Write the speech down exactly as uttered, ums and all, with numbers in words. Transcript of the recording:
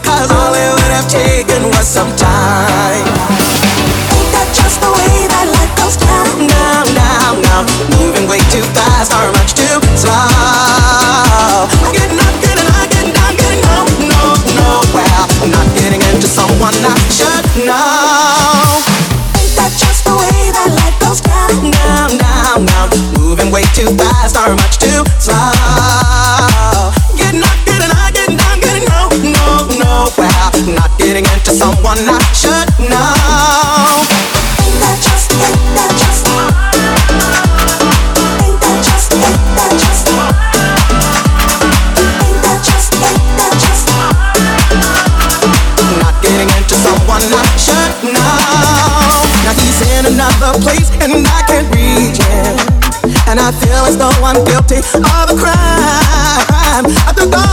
'cause all it would have taken was some time. Ain't that just the way that life goes down? Now, now, now, moving way too fast or much too slow. I get not getting, I get not getting, no, no, no. Well, I'm not getting into someone I should know. Ain't that just the way that life goes down? Now, now, now, moving way too fast or much too slow. Get not getting, I get not getting, no, no, no. Well, not getting into someone I should know. Ain't that just, ain't that just, ain't that just, ain't that just, ain't that just, ain't that just, not getting into someone I should know. Now he's in another place and I can't reach him, and I feel as though I'm guilty of a crime. I took